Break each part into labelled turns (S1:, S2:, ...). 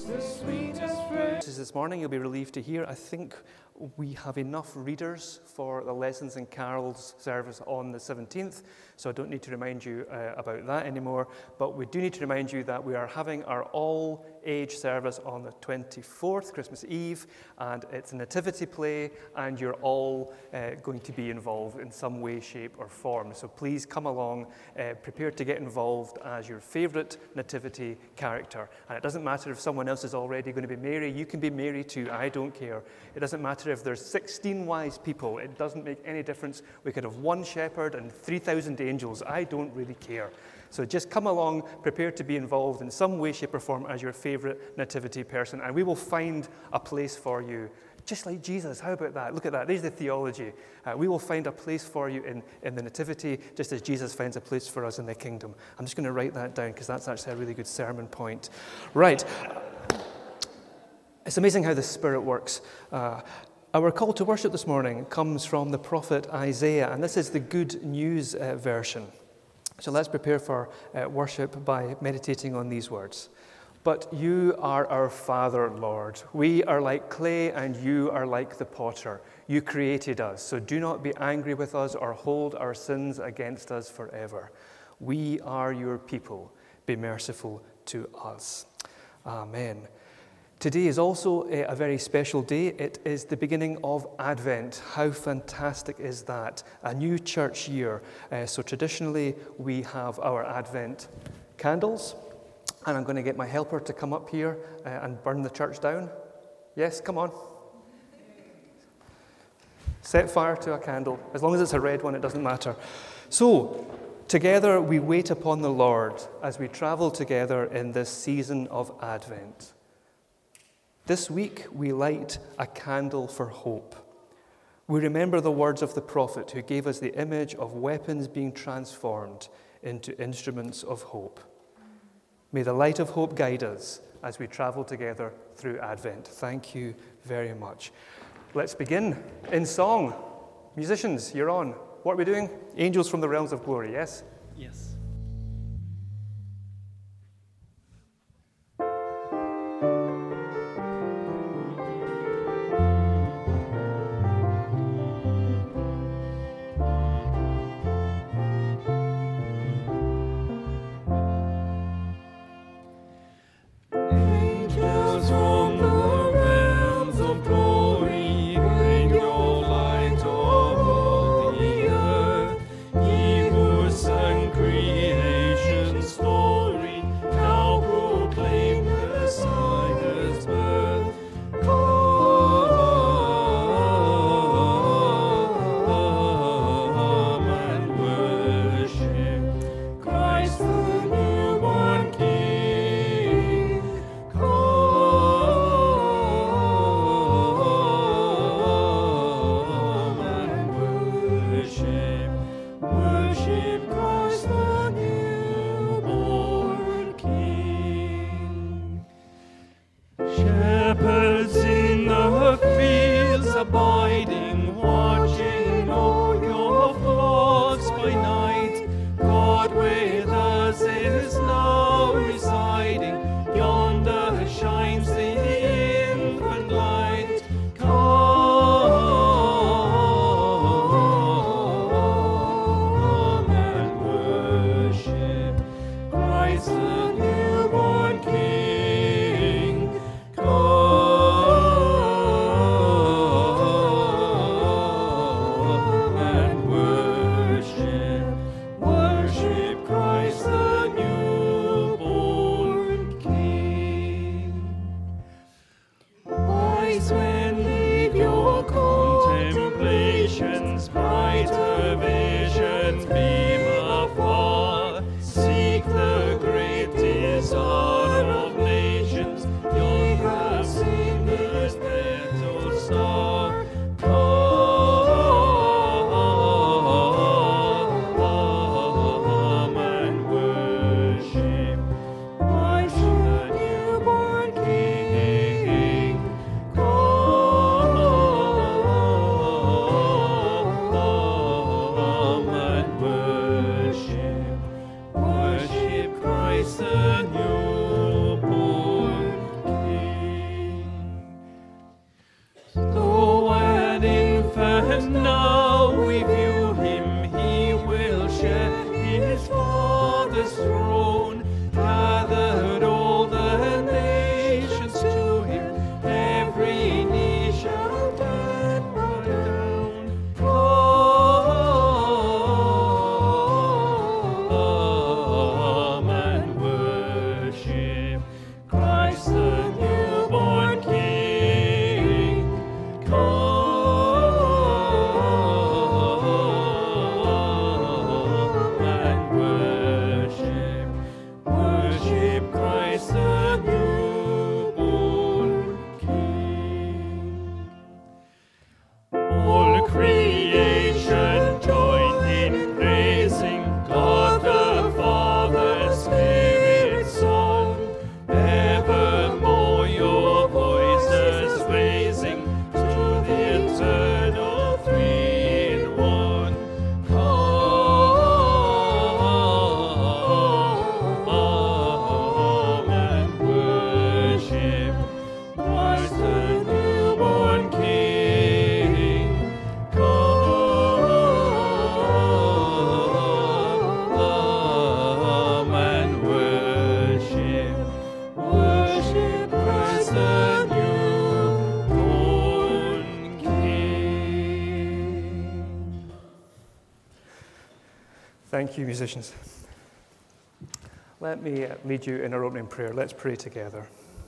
S1: This morning, you'll be relieved to hear, I think we have enough readers for the Lessons and Carols service on the 17th, so I don't need to remind you about that anymore, but we do need to remind you that we are having our all-age service on the 24th, Christmas Eve, and it's a nativity play, and you're all going to be involved in some way, shape, or form. So please come along, prepared to get involved as your favourite nativity character. And it doesn't matter if someone else is already going to be Mary, you can be Mary too, I don't care. It doesn't matter if there's 16 wise people, it doesn't make any difference. We could have one shepherd and 3,000 angels, I don't really care. So just come along, prepared to be involved in some way, shape, or form as your favourite nativity person, and we will find a place for you. Just like Jesus, how about that? Look at that, there's the theology. We will find a place for you in the nativity, just as Jesus finds a place for us in the kingdom. I'm just going to write that down because that's actually a really good sermon point. Right. It's amazing how the Spirit works. Our call to worship this morning comes from the prophet Isaiah, and this is the Good News version. So let's prepare for worship by meditating on these words. But you are our Father, Lord. We are like clay, and you are like the potter. You created us, so do not be angry with us or hold our sins against us forever. We are your people. Be merciful to us. Amen. Today is also a very special day. It is the beginning of Advent. How fantastic is that? A new church year. So traditionally, we have our Advent candles. And I'm going to get my helper to come up here and burn the church down. Yes, come on. Set fire to a candle. As long as it's a red one, it doesn't matter. So, together we wait upon the Lord as we travel together in this season of Advent. This week, we light a candle for hope. We remember the words of the prophet who gave us the image of weapons being transformed into instruments of hope. May the light of hope guide us as we travel together through Advent. Thank you very much. Let's begin in song. Musicians, you're on. What are we doing? Angels from the Realms of Glory, yes?
S2: Yes.
S1: Thank you, musicians. Let me lead you in our opening prayer. Let's pray together.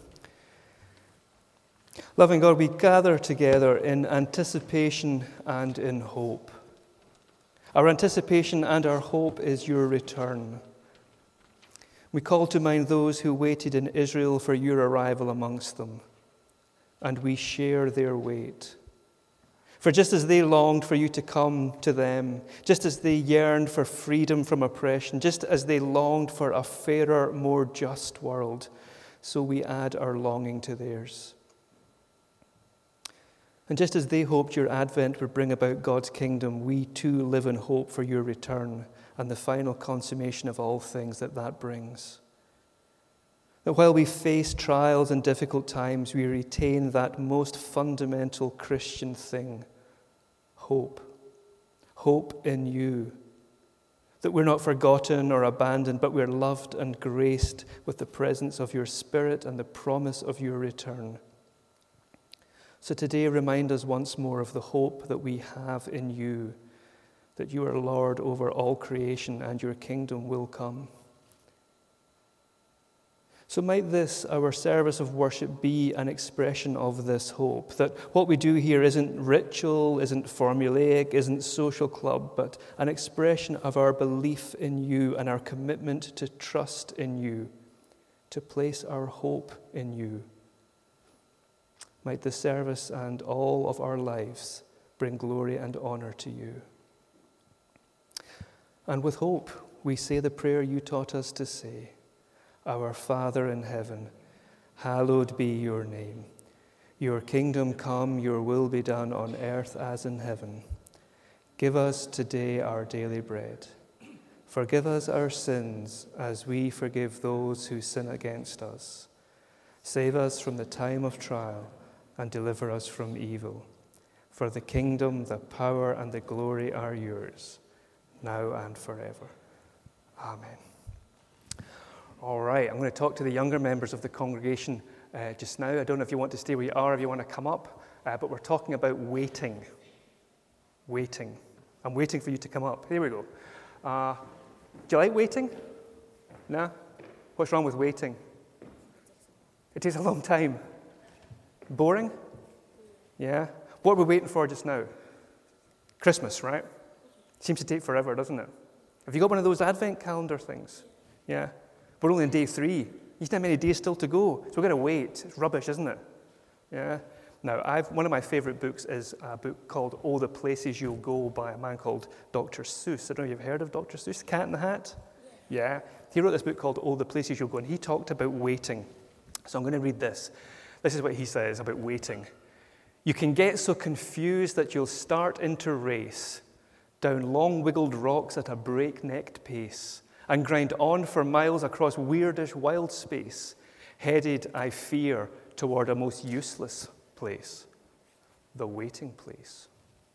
S1: Loving God, we gather together in anticipation and in hope. Our anticipation and our hope is your return. We call to mind those who waited in Israel for your arrival amongst them, and we share their wait. For just as they longed for you to come to them, just as they yearned for freedom from oppression, just as they longed for a fairer, more just world, so we add our longing to theirs. And just as they hoped your advent would bring about God's kingdom, we too live in hope for your return and the final consummation of all things that brings. That while we face trials and difficult times, we retain that most fundamental Christian thing, hope. Hope in you. That we're not forgotten or abandoned, but we're loved and graced with the presence of your Spirit and the promise of your return. So today, remind us once more of the hope that we have in you, that you are Lord over all creation and your kingdom will come. So might this, our service of worship, be an expression of this hope, that what we do here isn't ritual, isn't formulaic, isn't social club, but an expression of our belief in you and our commitment to trust in you, to place our hope in you. Might the service and all of our lives bring glory and honor to you. And with hope, we say the prayer you taught us to say. Our Father in heaven, hallowed be your name. Your kingdom come, your will be done on earth as in heaven. Give us today our daily bread. Forgive us our sins as we forgive those who sin against us. Save us from the time of trial and deliver us from evil. For the kingdom, the power, and the glory are yours, now and forever. Amen. All right, I'm going to talk to the younger members of the congregation just now. I don't know if you want to stay where you are, if you want to come up, but we're talking about waiting. Waiting. I'm waiting for you to come up. Here we go. Do you like waiting? No? What's wrong with waiting? It takes a long time. Boring? Yeah. What are we waiting for just now? Christmas, right? Seems to take forever, doesn't it? Have you got one of those advent calendar things? Yeah. We're only on day 3. You still have many days still to go. So we've got to wait. It's rubbish, isn't it? Yeah. Now, one of my favorite books is a book called Oh, the Places You'll Go by a man called Dr. Seuss. I don't know if you've heard of Dr. Seuss, Cat in the Hat? Yeah. He wrote this book called Oh, the Places You'll Go, and he talked about waiting. So I'm going to read this. This is what he says about waiting. You can get so confused that you'll start into race down long wiggled rocks at a breakneck pace and grind on for miles across weirdish wild space, headed, I fear, toward a most useless place, the waiting place.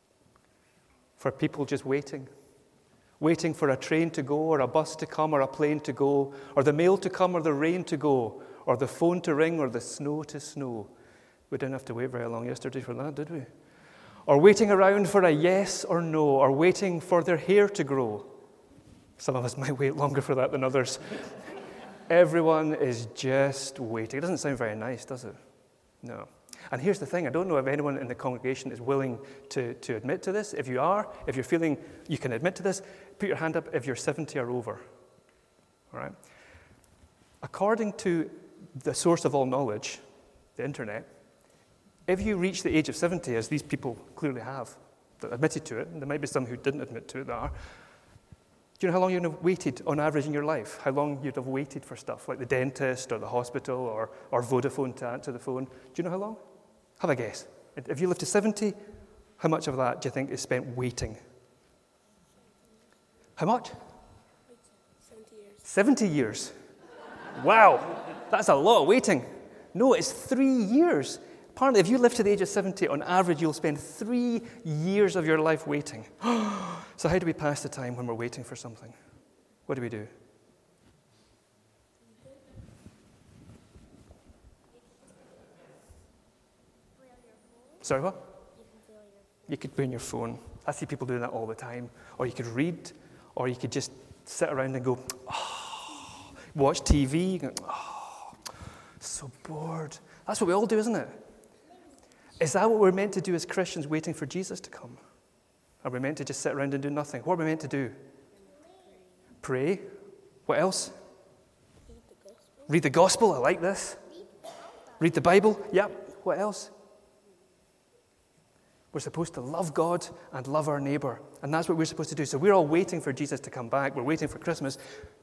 S1: For people just waiting for a train to go or a bus to come or a plane to go or the mail to come or the rain to go or the phone to ring, or the snow to snow. We didn't have to wait very long yesterday for that, did we? Or waiting around for a yes or no, or waiting for their hair to grow. Some of us might wait longer for that than others. Everyone is just waiting. It doesn't sound very nice, does it? No. And here's the thing, I don't know if anyone in the congregation is willing to admit to this. If you are, if you're feeling you can admit to this, put your hand up if you're 70 or over. All right? According to the source of all knowledge, the internet, if you reach the age of 70, as these people clearly have, that admitted to it, and there might be some who didn't admit to it that are, do you know how long you'd have waited on average in your life? How long you'd have waited for stuff like the dentist or the hospital or Vodafone to answer the phone? Do you know how long? Have a guess. If you live to 70, how much of that do you think is spent waiting? How much?
S2: 70 years.
S1: 70 years. Wow, that's a lot of waiting. No, it's 3 years. Apparently, if you live to the age of 70, on average, you'll spend 3 years of your life waiting. So how do we pass the time when we're waiting for something? What do we do? Sorry, what? You could play on your phone. I see people doing that all the time. Or you could read, or you could just sit around and go, oh, watch TV, go, oh, so bored. That's what we all do, isn't it? Is that what we're meant to do as Christians, waiting for Jesus to come? Are we meant to just sit around and do nothing? What are we meant to do? Pray. What else? Read the gospel. I like this. Read the Bible. Yep. What else? We're supposed to love God and love our neighbor. And that's what we're supposed to do. So we're all waiting for Jesus to come back. We're waiting for Christmas.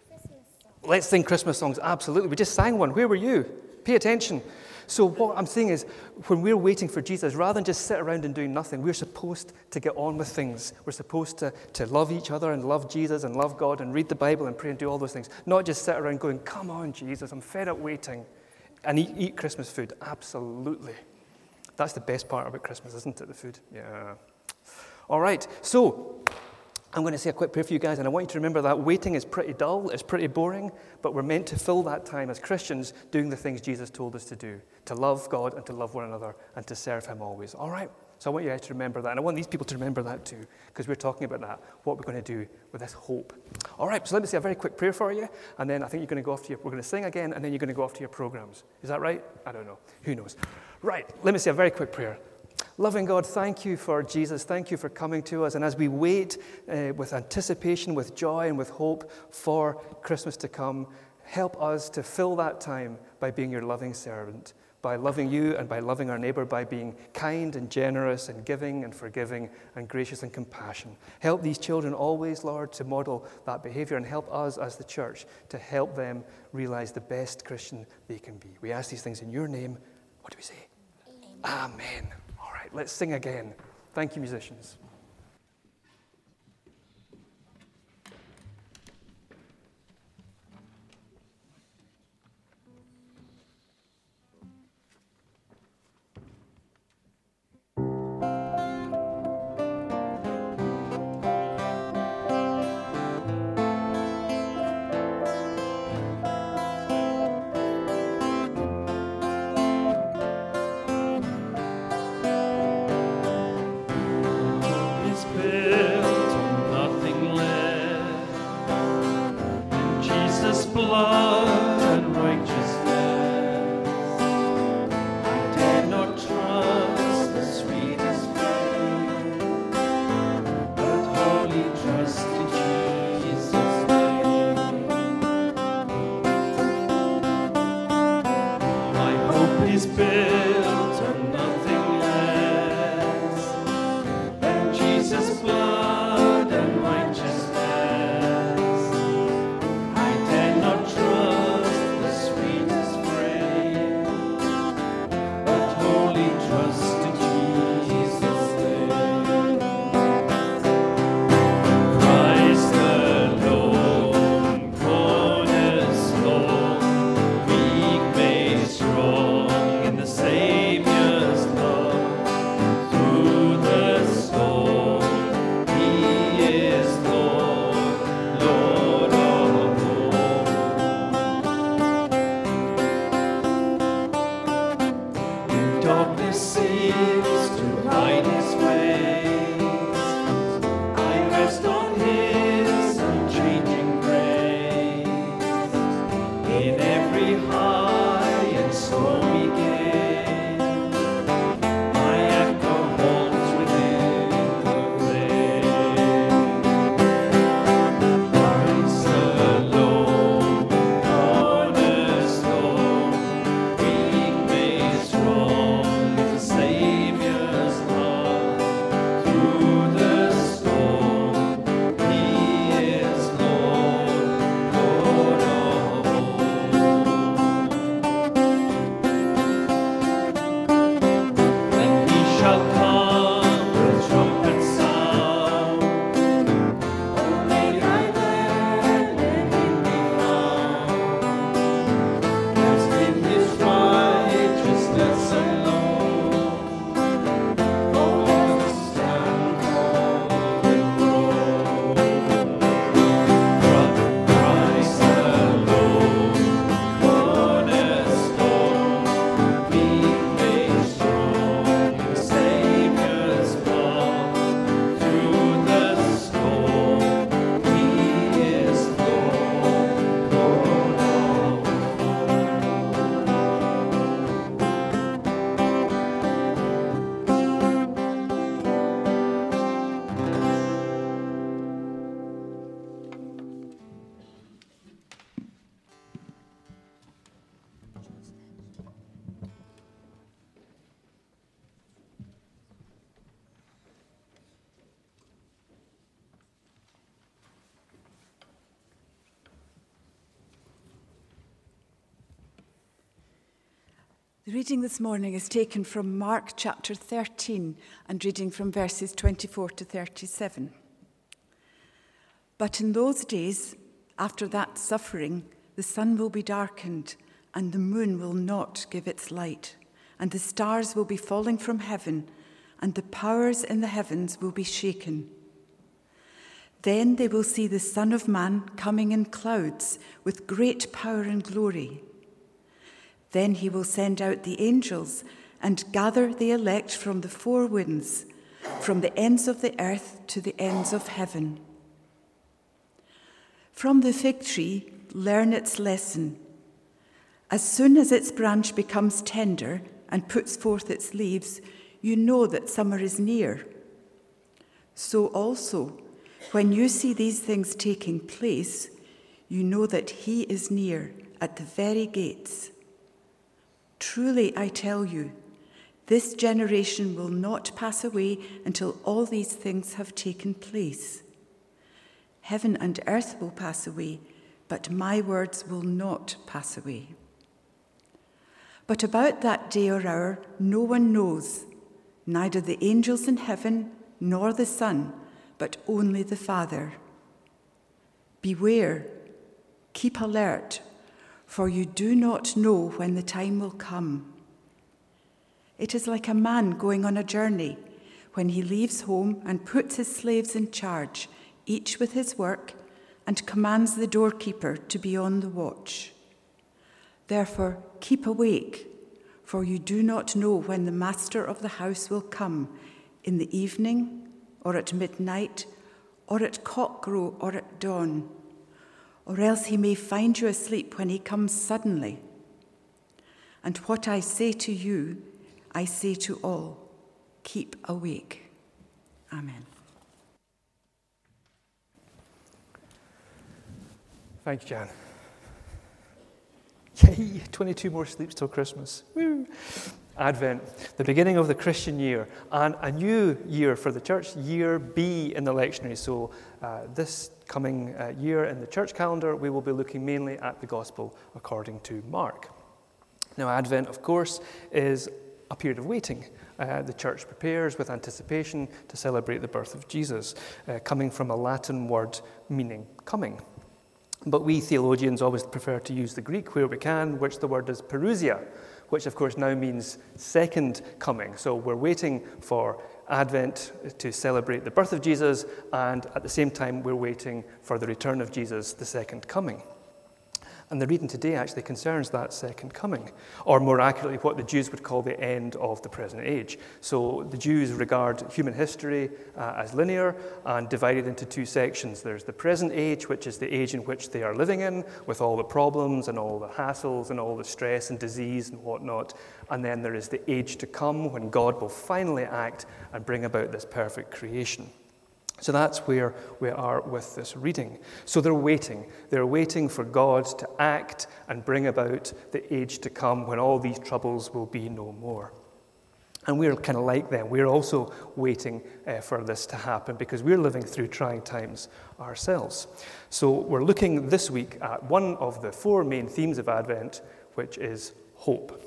S1: Let's sing Christmas songs. Absolutely. We just sang one. Where were you? Pay attention. So what I'm saying is, when we're waiting for Jesus, rather than just sit around and doing nothing, we're supposed to get on with things. We're supposed to love each other and love Jesus and love God and read the Bible and pray and do all those things. Not just sit around going, come on, Jesus, I'm fed up waiting. And eat Christmas food. Absolutely. That's the best part about Christmas, isn't it, the food? Yeah. All right, so I'm going to say a quick prayer for you guys, and I want you to remember that waiting is pretty dull, it's pretty boring, but we're meant to fill that time as Christians doing the things Jesus told us to do, to love God and to love one another and to serve him always. All right? So I want you guys to remember that, and I want these people to remember that too, because we're talking about that, what we're going to do with this hope. All right, so let me say a very quick prayer for you, and then I think you're going to go off to we're going to sing again, and then you're going to go off to your programs. Is that right? I don't know. Who knows? Right, let me say a very quick prayer. Loving God, thank you for Jesus. Thank you for coming to us. And as we wait with anticipation, with joy, and with hope for Christmas to come, help us to fill that time by being your loving servant, by loving you and by loving our neighbor, by being kind and generous and giving and forgiving and gracious and compassion. Help these children always, Lord, to model that behavior, and help us as the church to help them realize the best Christian they can be. We ask these things in your name. What do we say? Amen. Amen. Let's sing again. Thank you, musicians.
S3: Say The reading this morning is taken from Mark chapter 13 and reading from verses 24 to 37. But in those days, after that suffering, the sun will be darkened, and the moon will not give its light, and the stars will be falling from heaven, and the powers in the heavens will be shaken. Then they will see the Son of Man coming in clouds with great power and glory. Then he will send out the angels and gather the elect from the four winds, from the ends of the earth to the ends of heaven. From the fig tree, learn its lesson. As soon as its branch becomes tender and puts forth its leaves, you know that summer is near. So also, when you see these things taking place, you know that he is near at the very gates. Truly, I tell you, this generation will not pass away until all these things have taken place. Heaven and earth will pass away, but my words will not pass away. But about that day or hour, no one knows, neither the angels in heaven nor the Son, but only the Father. Beware, keep alert, for you do not know when the time will come. It is like a man going on a journey, when he leaves home and puts his slaves in charge, each with his work, and commands the doorkeeper to be on the watch. Therefore, keep awake, for you do not know when the master of the house will come, in the evening, or at midnight, or at cockcrow, or at dawn. Or else he may find you asleep when he comes suddenly. And what I say to you, I say to all, keep awake. Amen.
S1: Thanks, Jan. Yay, 22 more sleeps till Christmas. Woo. Advent, the beginning of the Christian year, and a new year for the church, year B in the lectionary. So this coming year in the church calendar, we will be looking mainly at the Gospel according to Mark. Now, Advent, of course, is a period of waiting. The church prepares with anticipation to celebrate the birth of Jesus, coming from a Latin word meaning coming. But we theologians always prefer to use the Greek where we can, which the word is parousia, which of course now means second coming. So we're waiting for Advent to celebrate the birth of Jesus, and at the same time we're waiting for the return of Jesus, the second coming. And the reading today actually concerns that second coming, or more accurately, what the Jews would call the end of the present age. So the Jews regard human history as linear and divided into two sections. There's the present age, which is the age in which they are living in, with all the problems and all the hassles and all the stress and disease and whatnot. And then there is the age to come, when God will finally act and bring about this perfect creation. So that's where we are with this reading. So they're waiting. They're waiting for God to act and bring about the age to come when all these troubles will be no more. And we're kind of like them. We're also waiting for this to happen because we're living through trying times ourselves. So we're looking this week at one of the four main themes of Advent, which is hope.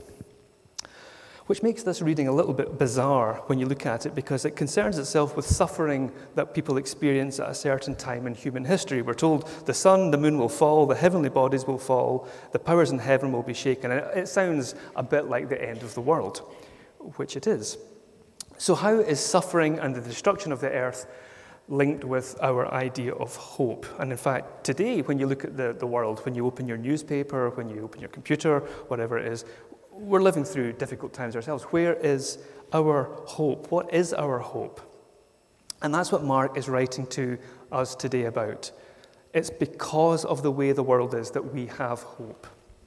S1: Which makes this reading a little bit bizarre when you look at it, because it concerns itself with suffering that people experience at a certain time in human history. We're told the sun, the moon will fall, the heavenly bodies will fall, the powers in heaven will be shaken. And it sounds a bit like the end of the world, which it is. So how is suffering and the destruction of the earth linked with our idea of hope? And in fact, today, when you look at the world, when you open your newspaper, when you open your computer, whatever it is, we're living through difficult times ourselves. Where is our hope? What is our hope? And that's what Mark is writing to us today about. It's because of the way the world is that we have hope.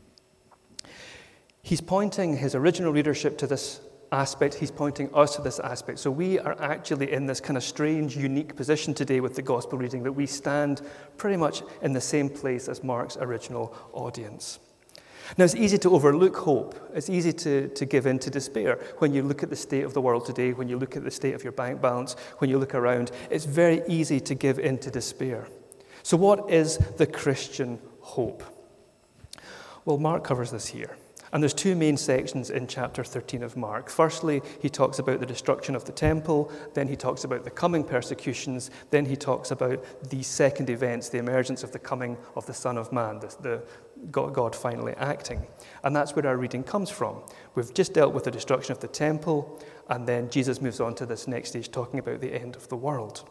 S1: He's pointing his original readership to this aspect. He's pointing us to this aspect. So we are actually in this kind of strange, unique position today with the gospel reading, that we stand pretty much in the same place as Mark's original audience. Now, it's easy to overlook hope. It's easy to give in to despair. When you look at the state of the world today, when you look at the state of your bank balance, when you look around, it's very easy to give in to despair. So what is the Christian hope? Well, Mark covers this here. And there's two main sections in chapter 13 of Mark. Firstly, he talks about the destruction of the temple, then he talks about the coming persecutions, then he talks about the second events, the emergence of the coming of the Son of Man, the God finally acting. And that's where our reading comes from. We've just dealt with the destruction of the temple, and then Jesus moves on to this next stage, talking about the end of the world.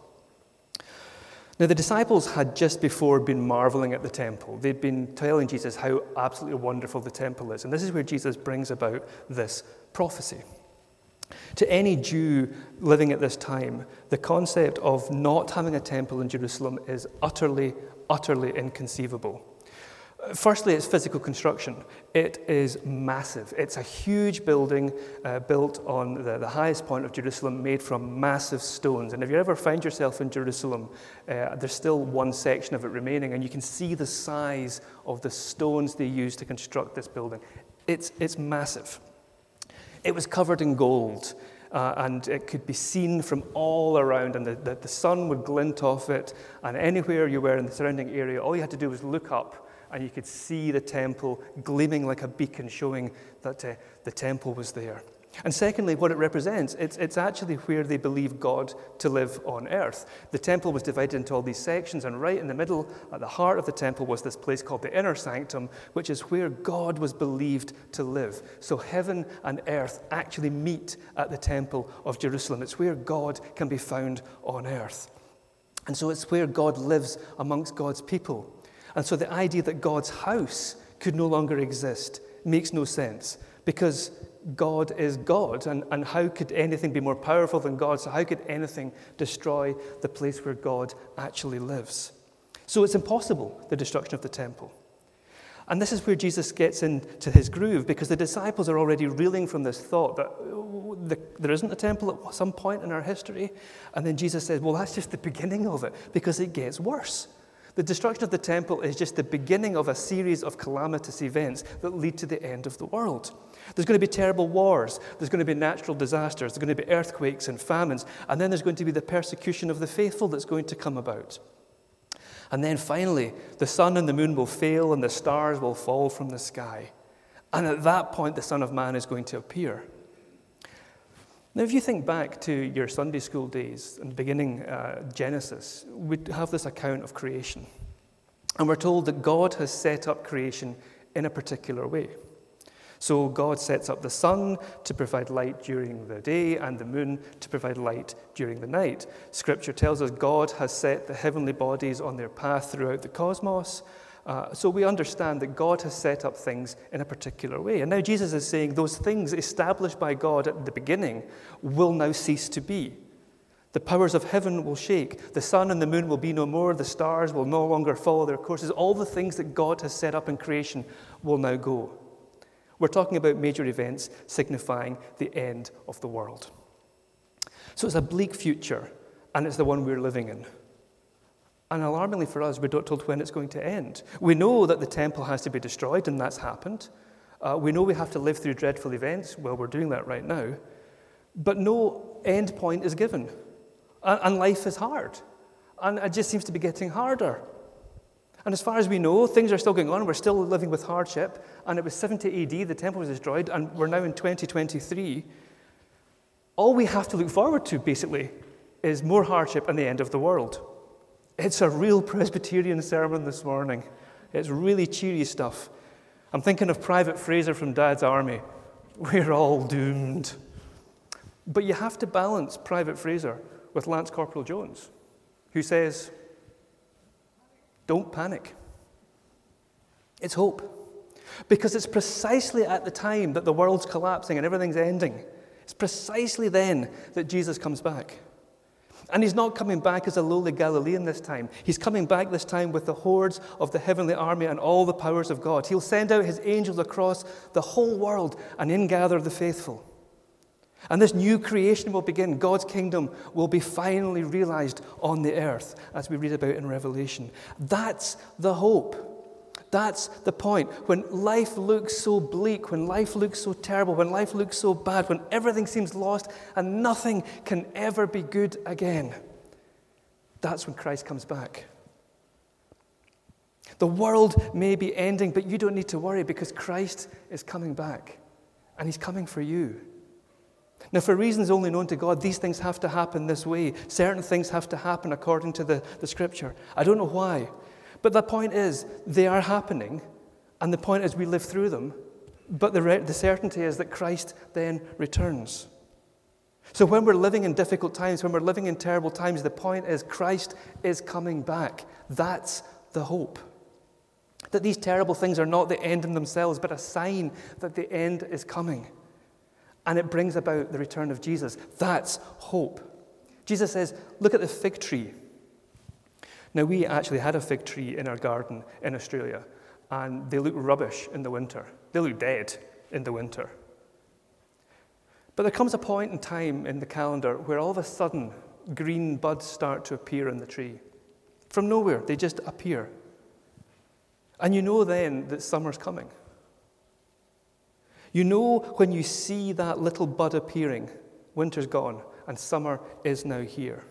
S1: Now, the disciples had just before been marveling at the temple. They'd been telling Jesus how absolutely wonderful the temple is. And this is where Jesus brings about this prophecy. To any Jew living at this time, the concept of not having a temple in Jerusalem is utterly, utterly inconceivable. Firstly, it's physical construction. It is massive. It's a huge building built on the highest point of Jerusalem, made from massive stones. And if you ever find yourself in Jerusalem, there's still one section of it remaining, and you can see the size of the stones they used to construct this building. It's massive. It was covered in gold, and it could be seen from all around, and the sun would glint off it, and anywhere you were in the surrounding area, all you had to do was look up, and you could see the temple gleaming like a beacon, showing that the temple was there. And secondly, what it represents, it's actually where they believe God to live on earth. The temple was divided into all these sections, and right in the middle, at the heart of the temple, was this place called the inner sanctum, which is where God was believed to live. So heaven and earth actually meet at the temple of Jerusalem. It's where God can be found on earth. And so it's where God lives amongst God's people. And so the idea that God's house could no longer exist makes no sense, because God is God, and how could anything be more powerful than God? So how could anything destroy the place where God actually lives? So it's impossible, the destruction of the temple. And this is where Jesus gets into his groove, because the disciples are already reeling from this thought that there isn't a temple at some point in our history. And then Jesus says, well, that's just the beginning of it, because it gets worse. The destruction of the temple is just the beginning of a series of calamitous events that lead to the end of the world. There's going to be terrible wars. There's going to be natural disasters. There's going to be earthquakes and famines. And then there's going to be the persecution of the faithful that's going to come about. And then finally, the sun and the moon will fail and the stars will fall from the sky. And at that point, the Son of Man is going to appear. Now, if you think back to your Sunday school days and beginning Genesis, we have this account of creation. And we're told that God has set up creation in a particular way. So God sets up the sun to provide light during the day and the moon to provide light during the night. Scripture tells us God has set the heavenly bodies on their path throughout the cosmos. So we understand that God has set up things in a particular way. And now Jesus is saying those things established by God at the beginning will now cease to be. The powers of heaven will shake. The sun and the moon will be no more. The stars will no longer follow their courses. All the things that God has set up in creation will now go. We're talking about major events signifying the end of the world. So it's a bleak future, and it's the one we're living in. And alarmingly for us, we're not told when it's going to end. We know that the temple has to be destroyed, and that's happened. We know we have to live through dreadful events. Well, we're doing that right now. But no end point is given. And life is hard. And it just seems to be getting harder. And as far as we know, things are still going on. We're still living with hardship. And it was 70 AD, the temple was destroyed, and we're now in 2023. All we have to look forward to, basically, is more hardship and the end of the world. It's a real Presbyterian sermon this morning. It's really cheery stuff. I'm thinking of Private Fraser from Dad's Army. We're all doomed. But you have to balance Private Fraser with Lance Corporal Jones, who says, don't panic. It's hope. Because it's precisely at the time that the world's collapsing and everything's ending. It's precisely then that Jesus comes back. And he's not coming back as a lowly Galilean this time. He's coming back this time with the hordes of the heavenly army and all the powers of God. He'll send out his angels across the whole world and ingather the faithful. And this new creation will begin. God's kingdom will be finally realized on the earth, as we read about in Revelation. That's the hope. That's the point. When life looks so bleak, when life looks so terrible, when life looks so bad, when everything seems lost and nothing can ever be good again, that's when Christ comes back. The world may be ending, but you don't need to worry because Christ is coming back, and he's coming for you. Now, for reasons only known to God, these things have to happen this way. Certain things have to happen according to the Scripture. I don't know why, but the point is, they are happening, and the point is we live through them, but the certainty is that Christ then returns. So when we're living in difficult times, when we're living in terrible times, the point is Christ is coming back. That's the hope. That these terrible things are not the end in themselves, but a sign that the end is coming. And it brings about the return of Jesus. That's hope. Jesus says, look at the fig tree. Now, we actually had a fig tree in our garden in Australia, and they look rubbish in the winter. They look dead in the winter. But there comes a point in time in the calendar where all of a sudden green buds start to appear in the tree. From nowhere, they just appear. And you know then that summer's coming. You know when you see that little bud appearing, winter's gone and summer is now here.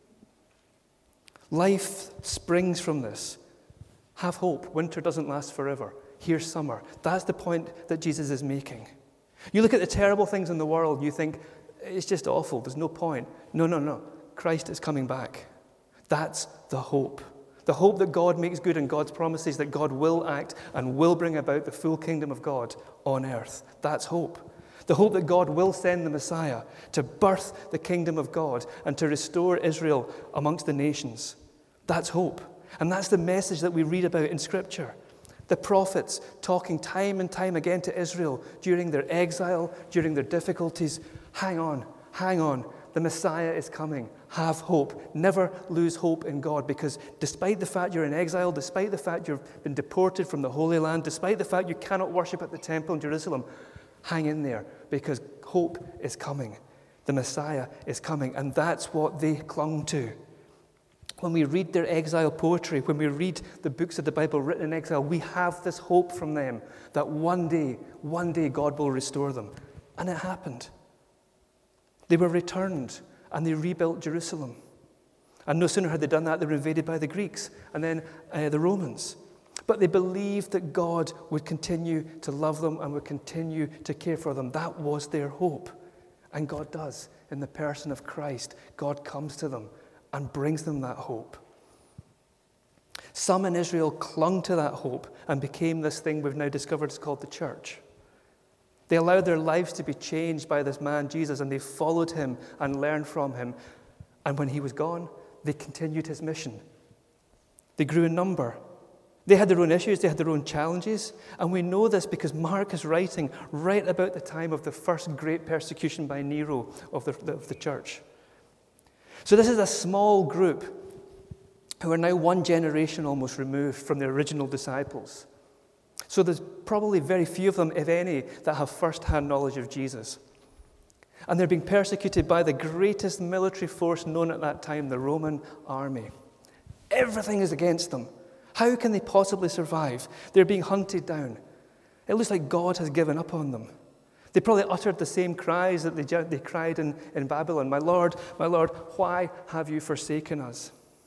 S1: Life springs from this. Have hope. Winter doesn't last forever. Here's summer. That's the point that Jesus is making. You look at the terrible things in the world and you think, it's just awful. There's no point. No. Christ is coming back. That's the hope. The hope that God makes good and God's promises that God will act and will bring about the full kingdom of God on earth. That's hope. The hope that God will send the Messiah to birth the kingdom of God and to restore Israel amongst the nations. That's hope. And that's the message that we read about in Scripture. The prophets talking time and time again to Israel during their exile, during their difficulties. Hang on. The Messiah is coming. Have hope. Never lose hope in God, because despite the fact you're in exile, despite the fact you've been deported from the Holy Land, despite the fact you cannot worship at the temple in Jerusalem, hang in there, because hope is coming. The Messiah is coming, and that's what they clung to. When we read their exile poetry, when we read the books of the Bible written in exile, we have this hope from them that one day God will restore them. And it happened. They were returned and they rebuilt Jerusalem. And no sooner had they done that, they were invaded by the Greeks and then the Romans. But they believed that God would continue to love them and would continue to care for them. That was their hope. And God does. In the person of Christ, God comes to them and brings them that hope. Some in Israel clung to that hope and became this thing we've now discovered is called the church. They allowed their lives to be changed by this man, Jesus, and they followed him and learned from him. And when he was gone, they continued his mission. They grew in number. They had their own issues, they had their own challenges. And we know this because Mark is writing right about the time of the first great persecution by Nero of the church. So this is a small group who are now one generation almost removed from the original disciples. So there's probably very few of them, if any, that have first-hand knowledge of Jesus. And they're being persecuted by the greatest military force known at that time, the Roman army. Everything is against them. How can they possibly survive? They're being hunted down. It looks like God has given up on them. They probably uttered the same cries that they cried in Babylon. My Lord, why have you forsaken us?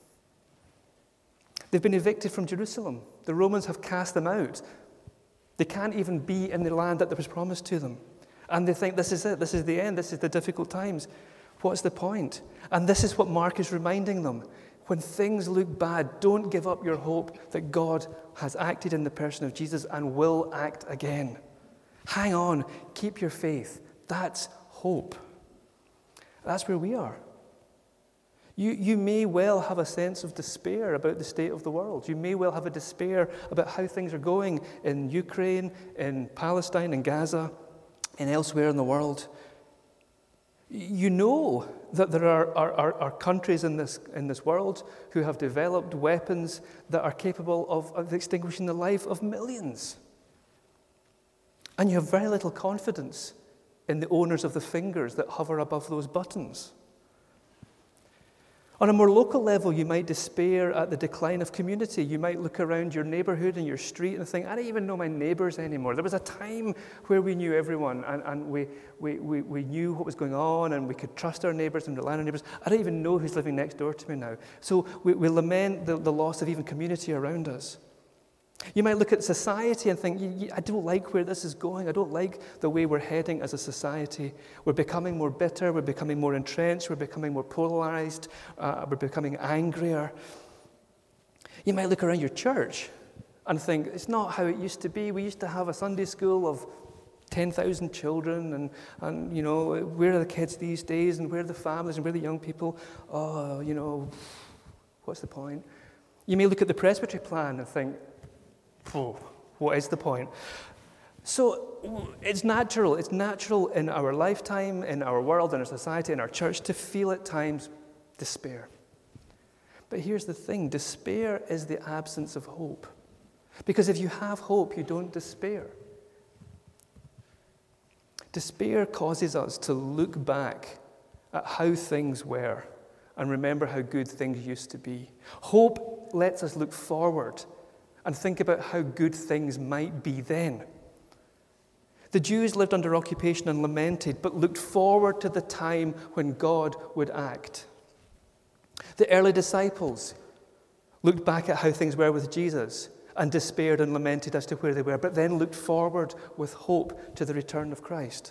S1: They've been evicted from Jerusalem. The Romans have cast them out. They can't even be in the land that was promised to them. And they think this is it. This is the end. This is the difficult times. What's the point? And this is what Mark is reminding them. When things look bad, don't give up your hope that God has acted in the person of Jesus and will act again. Hang on, keep your faith. That's hope. That's where we are. You may well have a sense of despair about the state of the world. You may well have a despair about how things are going in Ukraine, in Palestine, in Gaza, and elsewhere in the world. You know that there are countries in this world who have developed weapons that are capable of extinguishing the life of millions. And you have very little confidence in the owners of the fingers that hover above those buttons. On a more local level, you might despair at the decline of community. You might look around your neighborhood and your street and think, I don't even know my neighbors anymore. There was a time where we knew everyone and we knew what was going on and we could trust our neighbors and rely on our neighbors. I don't even know who's living next door to me now. So we lament the loss of even community around us. You might look at society and think, I don't like where this is going. I don't like the way we're heading as a society. We're becoming more bitter. We're becoming more entrenched. We're becoming more polarized. We're becoming angrier. You might look around your church and think, it's not how it used to be. We used to have a Sunday school of 10,000 children, and where are the kids these days, and where are the families, and where are the young people? Oh, what's the point? You may look at the presbytery plan and think, what is the point? So it's natural in our lifetime, in our world, in our society, in our church, to feel at times despair. But here's the thing, despair is the absence of hope. Because if you have hope, you don't despair. Despair causes us to look back at how things were and remember how good things used to be. Hope lets us look forward and think about how good things might be then. The Jews lived under occupation and lamented, but looked forward to the time when God would act. The early disciples looked back at how things were with Jesus and despaired and lamented as to where they were, but then looked forward with hope to the return of Christ.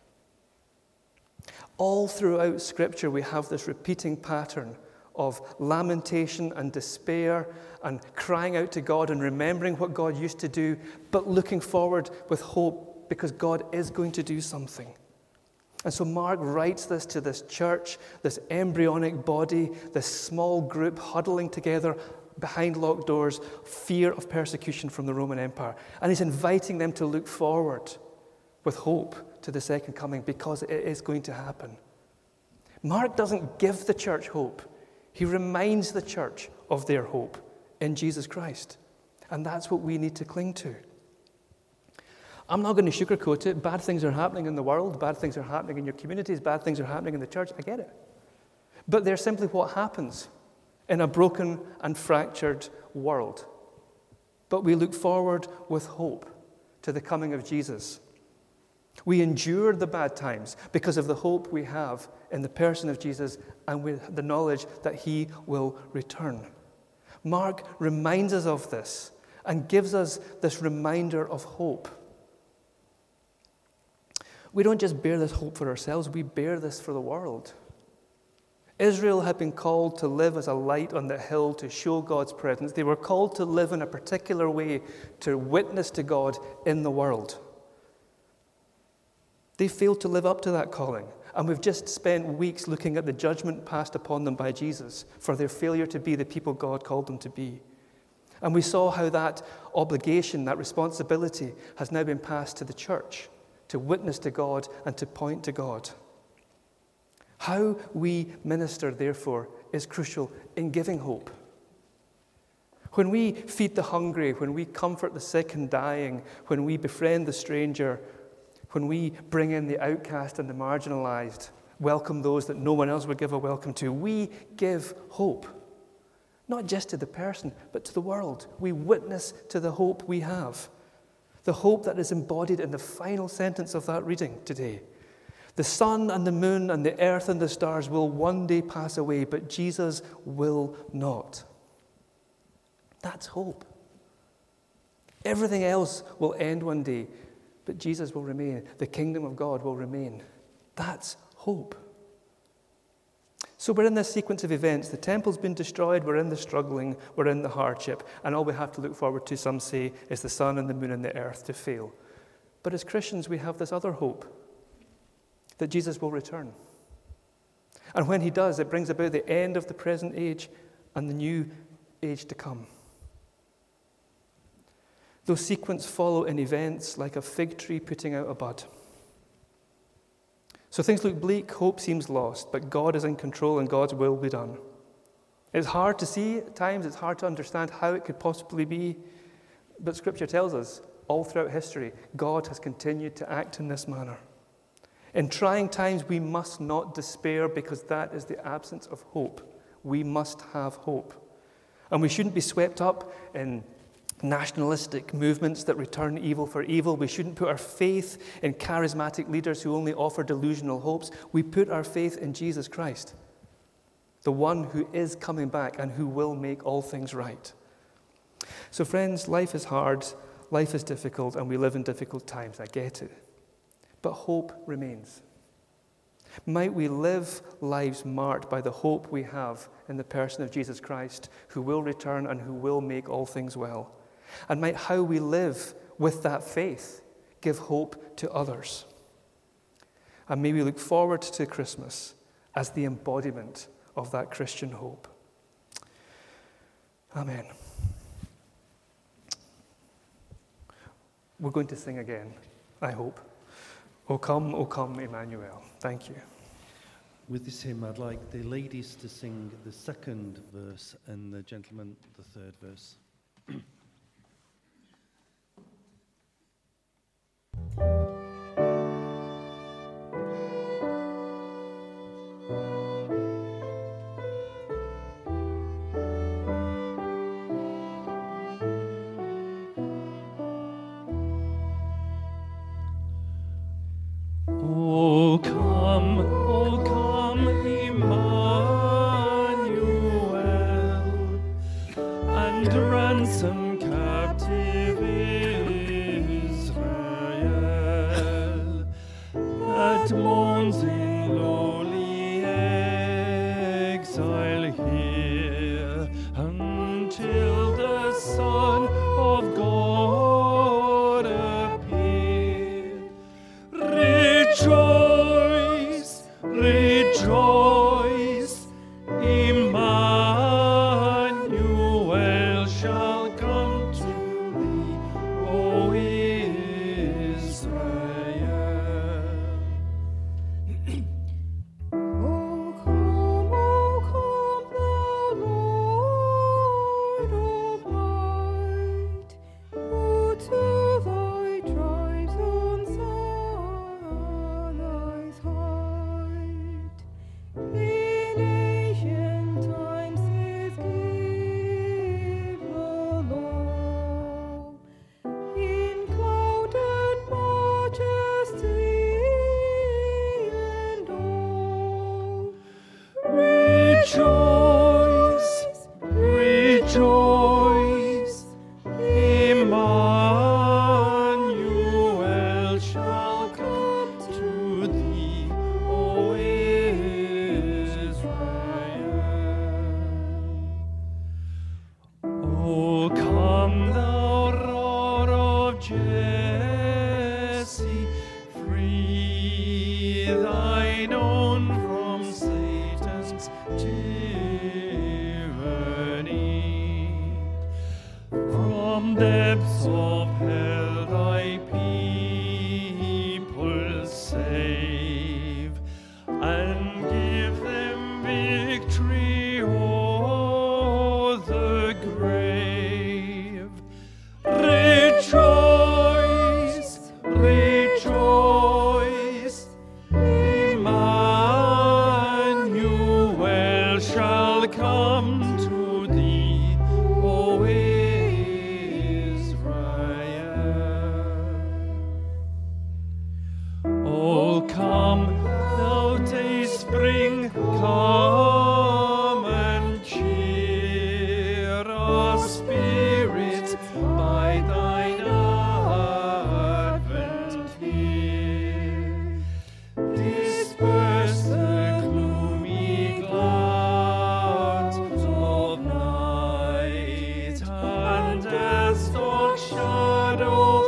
S1: All throughout Scripture, we have this repeating pattern of lamentation and despair and crying out to God and remembering what God used to do, but looking forward with hope because God is going to do something. And so Mark writes this to this church, this embryonic body, this small group huddling together behind locked doors, fear of persecution from the Roman Empire. And he's inviting them to look forward with hope to the second coming because it is going to happen. Mark doesn't give the church hope. He reminds the church of their hope in Jesus Christ. And that's what we need to cling to. I'm not going to sugarcoat it. Bad things are happening in the world. Bad things are happening in your communities. Bad things are happening in the church. I get it. But they're simply what happens in a broken and fractured world. But we look forward with hope to the coming of Jesus. We endure the bad times because of the hope we have in the person of Jesus and with the knowledge that he will return. Mark reminds us of this and gives us this reminder of hope. We don't just bear this hope for ourselves, we bear this for the world. Israel had been called to live as a light on the hill to show God's presence. They were called to live in a particular way to witness to God in the world. They failed to live up to that calling. And we've just spent weeks looking at the judgment passed upon them by Jesus for their failure to be the people God called them to be. And we saw how that obligation, that responsibility, has now been passed to the church to witness to God and to point to God. How we minister, therefore, is crucial in giving hope. When we feed the hungry, when we comfort the sick and dying, when we befriend the stranger, when we bring in the outcast and the marginalized, welcome those that no one else would give a welcome to, we give hope. Not just to the person, but to the world. We witness to the hope we have. The hope that is embodied in the final sentence of that reading today. The sun and the moon and the earth and the stars will one day pass away, but Jesus will not. That's hope. Everything else will end one day, but Jesus will remain. The kingdom of God will remain. That's hope. So we're in this sequence of events. The temple's been destroyed, we're in the struggling, we're in the hardship, and all we have to look forward to, some say, is the sun and the moon and the earth to fail. But as Christians, we have this other hope, that Jesus will return. And when he does, it brings about the end of the present age and the new age to come. Those sequences follow in events like a fig tree putting out a bud. So things look bleak, hope seems lost, but God is in control and God's will be done. It's hard to see at times, it's hard to understand how it could possibly be, but Scripture tells us all throughout history, God has continued to act in this manner. In trying times, we must not despair because that is the absence of hope. We must have hope. And we shouldn't be swept up in nationalistic movements that return evil for evil. We shouldn't put our faith in charismatic leaders who only offer delusional hopes. We put our faith in Jesus Christ, the one who is coming back and who will make all things right. So friends, life is hard, life is difficult, and we live in difficult times. I get it. But hope remains. Might we live lives marked by the hope we have in the person of Jesus Christ, who will return and who will make all things well. And might how we live with that faith give hope to others. And may we look forward to Christmas as the embodiment of that Christian hope. Amen. We're going to sing again, I hope. O come, Emmanuel. Thank you.
S4: With this hymn, I'd like the ladies to sing the second verse and the gentlemen the third verse.
S5: O come, Emmanuel, and ransom captive Israel, that mourns in lowly exile here, until the Son of God appear. Rejoice, rejoice, Emmanuel shall come to thee, O Israel.
S6: O come, the Lord of might, who to thy tribes on Sinai's height, in ancient times his given law, in clouded majesty and awe.
S5: Rejoice, rejoice, Emmanuel shall come to thee, O Israel. O come, thou Roar of Jesse, free thine own from Satan's tyranny. From depths of hell thy people save, and give them victory o'er the grave. Rejoice, rejoice, Emmanuel shall come to thee, O Israel. O come, thou dayspring, come and cheer our spirits by thine advent here. Disperse the gloomy clouds of night, and death's dark shadow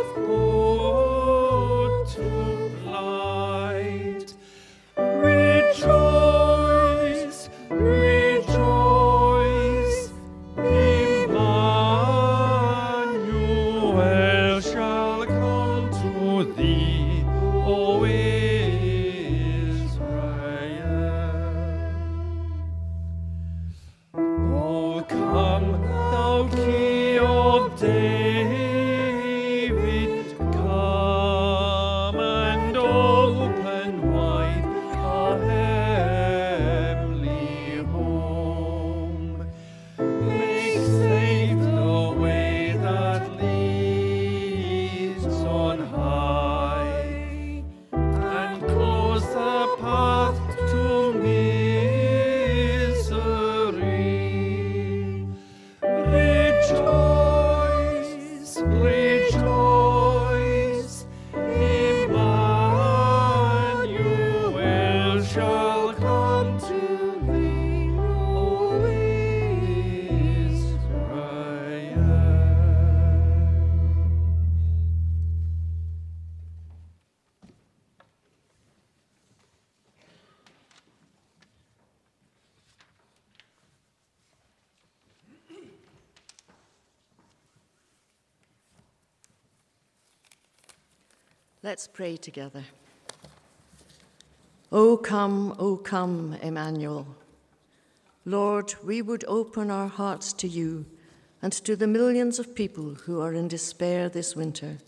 S5: put to flight. Rejoice, shall come to thee, O Israel.
S7: Let's pray together. O come, Emmanuel. Lord, we would open our hearts to you and to the millions of people who are in despair this winter.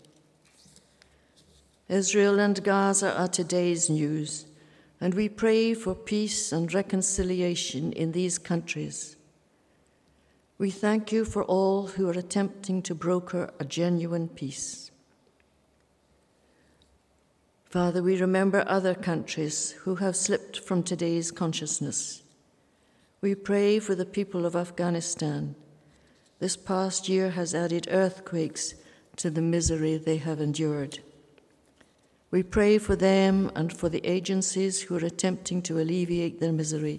S7: Israel and Gaza are today's news, and we pray for peace and reconciliation in these countries. We thank you for all who are attempting to broker a genuine peace. Father, we remember other countries who have slipped from today's consciousness. We pray for the people of Afghanistan. This past year has added earthquakes to the misery they have endured. We pray for them and for the agencies who are attempting to alleviate their misery.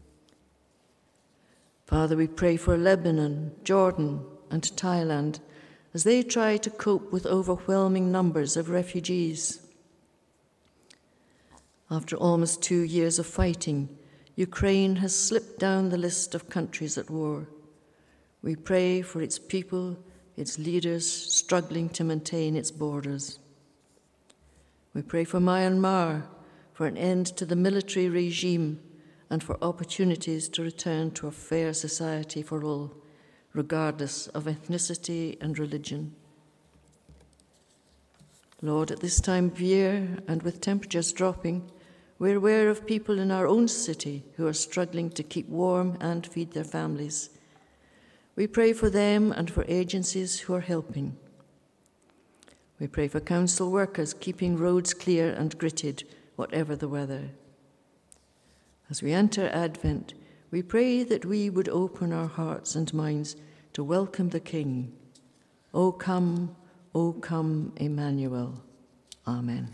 S7: Father, we pray for Lebanon, Jordan, and Thailand as they try to cope with overwhelming numbers of refugees. After almost 2 years of fighting, Ukraine has slipped down the list of countries at war. We pray for its people, its leaders struggling to maintain its borders. We pray for Myanmar, for an end to the military regime and for opportunities to return to a fair society for all, regardless of ethnicity and religion. Lord, at this time of year and with temperatures dropping, we're aware of people in our own city who are struggling to keep warm and feed their families. We pray for them and for agencies who are helping. We pray for council workers keeping roads clear and gritted, whatever the weather. As we enter Advent, we pray that we would open our hearts and minds to welcome the King. O come, Emmanuel. Amen.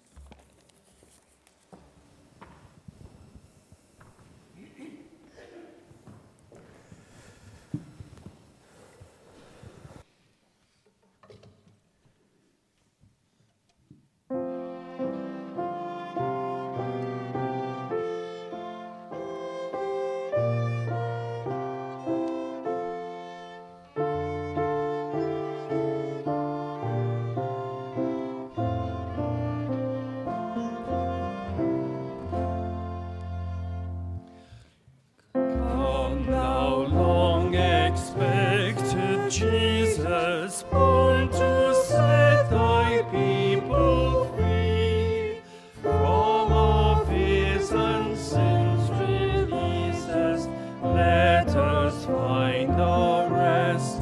S5: Jesus, born to set thy people free, from our fears and sins releasest, let us find our rest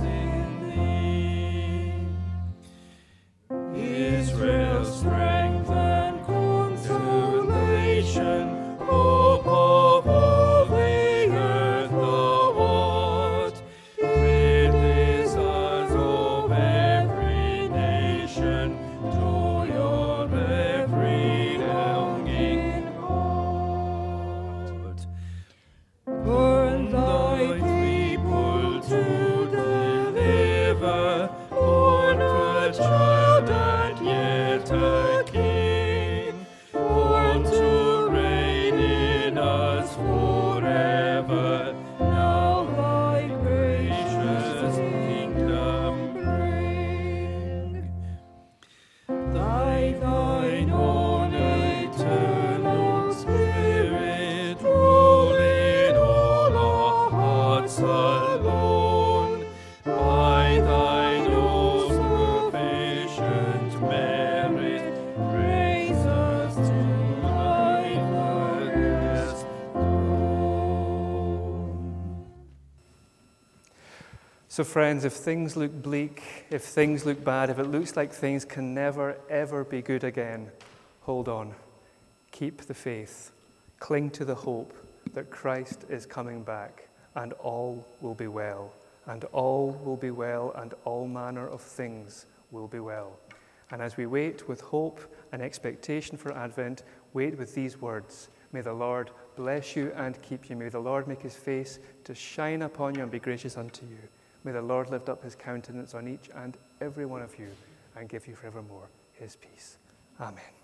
S5: in thee. Israel's strength and consolation, hope of all the earth thou art.
S1: So friends, if things look bleak, if things look bad, if it looks like things can never, ever be good again, hold on. Keep the faith. Cling to the hope that Christ is coming back, and all will be well. And all will be well, and all manner of things will be well. And as we wait with hope and expectation for Advent, wait with these words. May the Lord bless you and keep you. May the Lord make his face to shine upon you and be gracious unto you. May the Lord lift up his countenance on each and every one of you and give you forevermore his peace. Amen.